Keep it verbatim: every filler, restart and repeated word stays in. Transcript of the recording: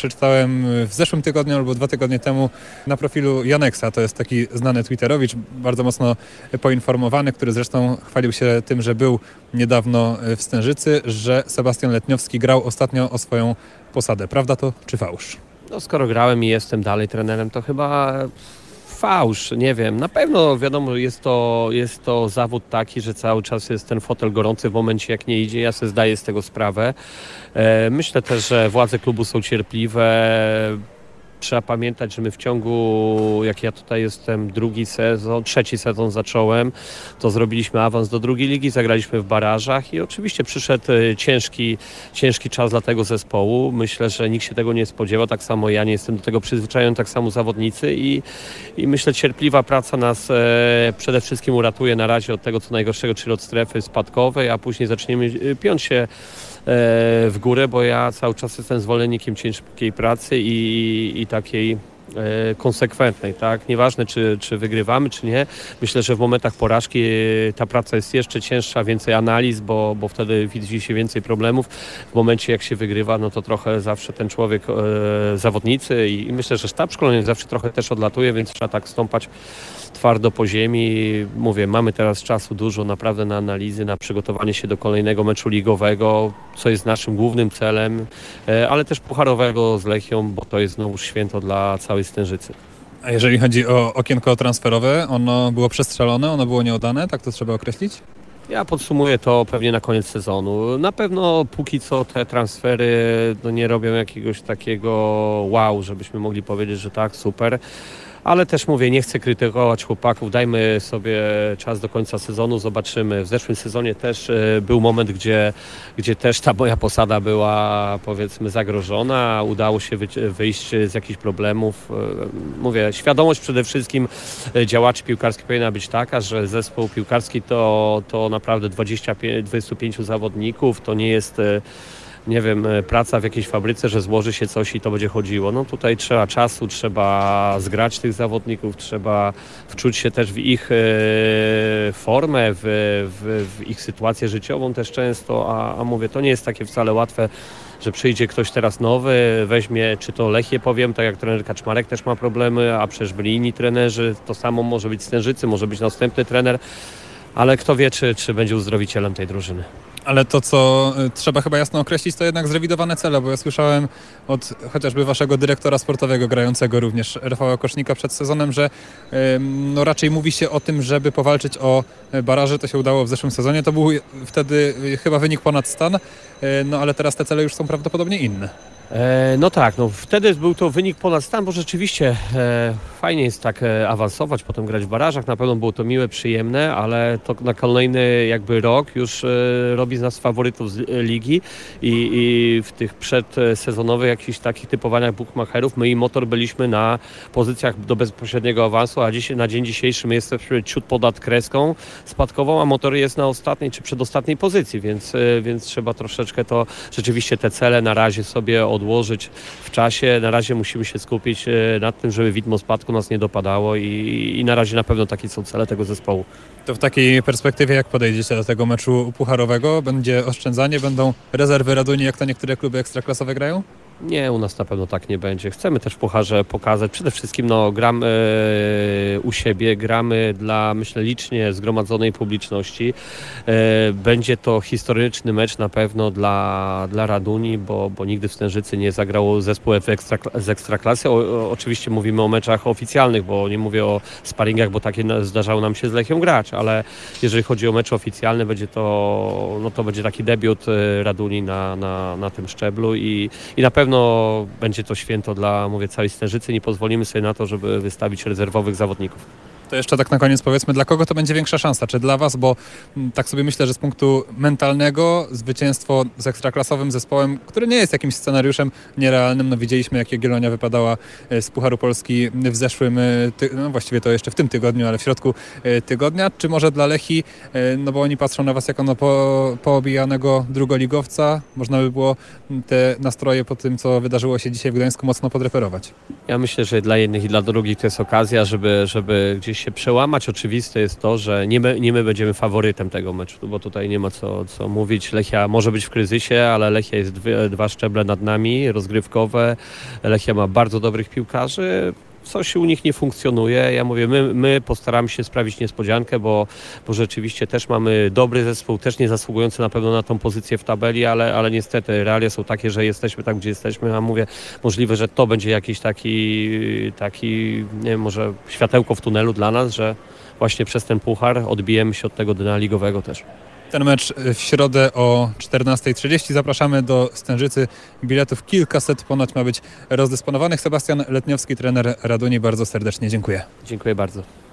przeczytałem w zeszłym tygodniu albo dwa tygodnie temu na profilu Janeksa, to jest taki znany twitterowicz, bardzo mocno poinformowany, który zresztą chwalił się tym, że był niedawno w Stężycy, że Sebastian Letniowski grał ostatnio o swoją posadę. Prawda to czy fałsz? No skoro grałem i jestem dalej trenerem, to chyba fałsz, nie wiem. Na pewno wiadomo, jest to, jest to zawód taki, że cały czas jest ten fotel gorący w momencie jak nie idzie. Ja sobie zdaję z tego sprawę. Myślę też, że władze klubu są cierpliwe. Trzeba pamiętać, że my w ciągu, jak ja tutaj jestem, drugi sezon, trzeci sezon zacząłem, to zrobiliśmy awans do drugiej ligi, zagraliśmy w barażach i oczywiście przyszedł ciężki, ciężki czas dla tego zespołu. Myślę, że nikt się tego nie spodziewał, tak samo ja nie jestem do tego przyzwyczajony, tak samo zawodnicy i, i myślę, cierpliwa praca nas e, przede wszystkim uratuje na razie od tego, co najgorszego, czyli od strefy spadkowej, a później zaczniemy piąć się w górę, bo ja cały czas jestem zwolennikiem ciężkiej pracy i, i takiej e, konsekwentnej, tak? Nieważne, czy, czy wygrywamy, czy nie. Myślę, że w momentach porażki ta praca jest jeszcze cięższa, więcej analiz, bo, bo wtedy widzi się więcej problemów. W momencie, jak się wygrywa, no to trochę zawsze ten człowiek, e, zawodnicy i, i myślę, że sztab szkolenia zawsze trochę też odlatuje, więc trzeba tak stąpać twardo po ziemi. Mówię, mamy teraz czasu dużo naprawdę na analizy, na przygotowanie się do kolejnego meczu ligowego, co jest naszym głównym celem, ale też pucharowego z Lechią, bo to jest znowu święto dla całej Stężycy. A jeżeli chodzi o okienko transferowe, ono było przestrzelone, ono było nieudane, tak to trzeba określić? Ja podsumuję to pewnie na koniec sezonu. Na pewno póki co te transfery no, nie robią jakiegoś takiego wow, żebyśmy mogli powiedzieć, że tak, super. Ale też mówię, nie chcę krytykować chłopaków, dajmy sobie czas do końca sezonu, zobaczymy. W zeszłym sezonie też był moment, gdzie, gdzie też ta moja posada była powiedzmy zagrożona, udało się wyjść z jakichś problemów. Mówię, świadomość przede wszystkim działaczy piłkarskich powinna być taka, że zespół piłkarski to, to naprawdę dwadzieścia pięć, dwadzieścia pięć zawodników, to nie jest... nie wiem, praca w jakiejś fabryce, że złoży się coś i to będzie chodziło. No tutaj trzeba czasu, trzeba zgrać tych zawodników, trzeba wczuć się też w ich e, formę, w, w, w ich sytuację życiową też często, a, a mówię, to nie jest takie wcale łatwe, że przyjdzie ktoś teraz nowy, weźmie, czy to Lechię powiem, tak jak trener Kaczmarek też ma problemy, a przecież byli inni trenerzy, to samo może być Stężycy, może być następny trener, ale kto wie, czy, czy będzie uzdrowicielem tej drużyny. Ale to, co trzeba chyba jasno określić, to jednak zrewidowane cele, bo ja słyszałem od chociażby waszego dyrektora sportowego grającego również Rafała Kosznika przed sezonem, że no, raczej mówi się o tym, żeby powalczyć o baraże. To się udało w zeszłym sezonie. To był wtedy chyba wynik ponad stan, no ale teraz te cele już są prawdopodobnie inne. E, no tak, no wtedy był to wynik ponad stan, bo rzeczywiście e, fajnie jest tak e, awansować, potem grać w barażach, na pewno było to miłe, przyjemne, ale to na kolejny jakby rok już e, robi z nas faworytów z e, ligi i, i w tych przedsezonowych jakichś takich typowaniach bukmacherów my i Motor byliśmy na pozycjach do bezpośredniego awansu, a dziś, na dzień dzisiejszy my jesteśmy ciut ponad kreską spadkową, a Motor jest na ostatniej czy przedostatniej pozycji, więc, e, więc trzeba troszeczkę to rzeczywiście te cele na razie sobie odłożyć w czasie. Na razie musimy się skupić nad tym, żeby widmo spadku nas nie dopadało i, i na razie na pewno takie są cele tego zespołu. To w takiej perspektywie jak podejdziecie do tego meczu pucharowego? Będzie oszczędzanie? Będą rezerwy Raduni, jak to niektóre kluby ekstraklasowe grają? Nie, u nas na pewno tak nie będzie. Chcemy też w pucharze pokazać. Przede wszystkim no, gramy e, u siebie, gramy dla, myślę, licznie zgromadzonej publiczności. E, będzie to historyczny mecz na pewno dla, dla Raduni, bo, bo nigdy w Stężycy nie zagrało zespół ekstra, z Ekstraklasy. O, o, oczywiście mówimy o meczach oficjalnych, bo nie mówię o sparingach, bo takie zdarzało nam się z Lechią grać, ale jeżeli chodzi o mecz oficjalny, będzie to, no to będzie taki debiut Raduni na, na, na tym szczeblu i, i na pewno Na pewno będzie to święto dla, mówię, całej Stężycy. Nie pozwolimy sobie na to, żeby wystawić rezerwowych zawodników. To jeszcze tak na koniec powiedzmy, dla kogo to będzie większa szansa? Czy dla was? Bo m, tak sobie myślę, że z punktu mentalnego zwycięstwo z ekstraklasowym zespołem, który nie jest jakimś scenariuszem nierealnym. No widzieliśmy, jak Jagiellonia wypadała z Pucharu Polski w zeszłym, ty- no właściwie to jeszcze w tym tygodniu, ale w środku tygodnia. Czy może dla Lechii, no bo oni patrzą na was jako na po, poobijanego drugoligowca. Można by było te nastroje po tym, co wydarzyło się dzisiaj w Gdańsku, mocno podreperować. Ja myślę, że dla jednych i dla drugich to jest okazja, żeby, żeby gdzieś się przełamać. Oczywiste jest to, że nie my, nie my będziemy faworytem tego meczu, bo tutaj nie ma co, co mówić. Lechia może być w kryzysie, ale Lechia jest dwie, dwa szczeble nad nami, rozgrywkowe. Lechia ma bardzo dobrych piłkarzy. Coś u nich nie funkcjonuje. Ja mówię, my, my postaramy się sprawić niespodziankę, bo, bo rzeczywiście też mamy dobry zespół, też nie zasługujący na pewno na tą pozycję w tabeli, ale, ale niestety realia są takie, że jesteśmy tam, gdzie jesteśmy, a mówię, możliwe, że to będzie jakiś taki, taki nie wiem, może światełko w tunelu dla nas, że właśnie przez ten puchar odbijemy się od tego dna ligowego też. Ten mecz w środę o czternasta trzydzieści. Zapraszamy do Stężycy. Biletów kilkaset ponoć ma być rozdysponowanych. Sebastian Letniowski, trener Raduni, bardzo serdecznie dziękuję. Dziękuję bardzo.